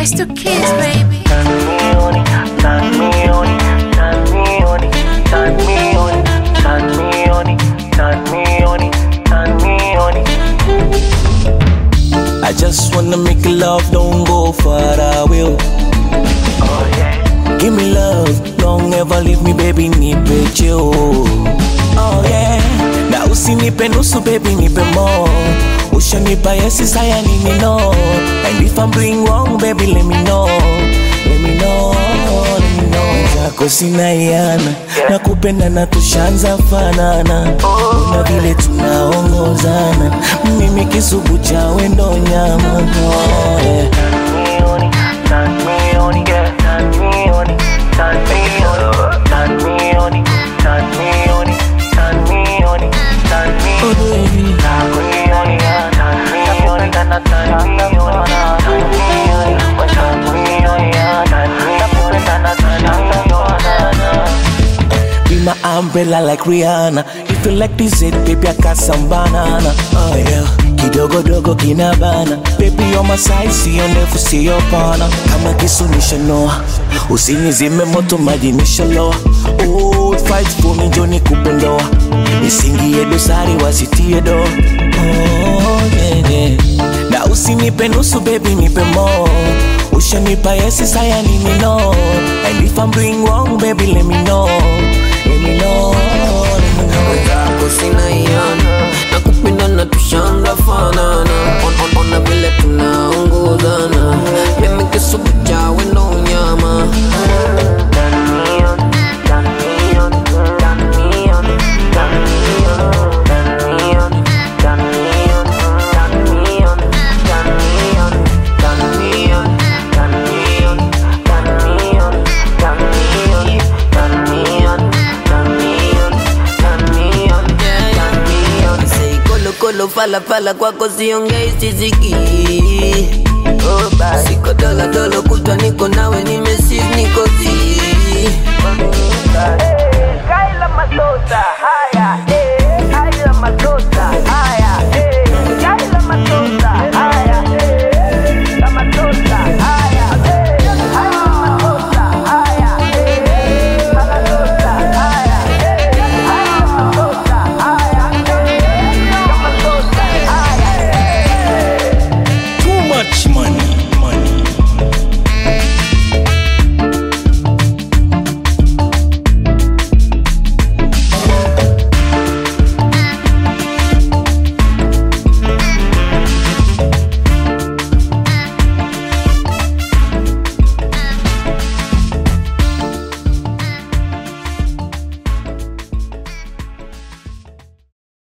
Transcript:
It's the kids, baby. Turn me on it, turn me on it, turn me on it, turn me on it, turn me on it, turn me on it, turn me on it. I just wanna make love, don't go far away. Oh yeah. Give me love, don't ever leave me, baby, nipe cheo. Oh yeah. Na usinipe nusu, baby, nipe more. Ushanipa yesi, saya nini no. And if I'm doing wrong, baby, let me know. Let me know, let me know. Zako sina yana, nakupenda na tushanza fanana. Una vile tunaongozana, mimi kisubu cha wendo nyama. Oh yeah. Turn me on it, yeah. Turn me on it, turn me on it, turn me on it, turn me on it, turn me on it, turn me on it, turn me on it, turn me on it, turn me on it, turn me on it. Be my umbrella like Rihanna. If you like this it, baby, I got some banana. Oh yeah, kidogo dogo kinabana. Baby, you're my side, see you never see your partner. Kama kisu nishanoa, usinizime moto maji nishaloa. Oh, fight for me, Johnny kupendoa. Nisingie dosari wasitie do. Oh yeah, yeah. Na usinipe nusu, baby, nipe more. Ushanipa yesi, saya nini no. And if I'm doing wrong, baby, let me know. Let me know, let me know. Wezako sina yana, nakupenda na tushanga fanana. Ona vile tunaongozana, mimi kisubu cha wendo nyama. Kolo fala fala kwako siongei sisiki. Siko dola dola kutwa niko nawe nimesiz niko zi. Kaila Masosa, haya.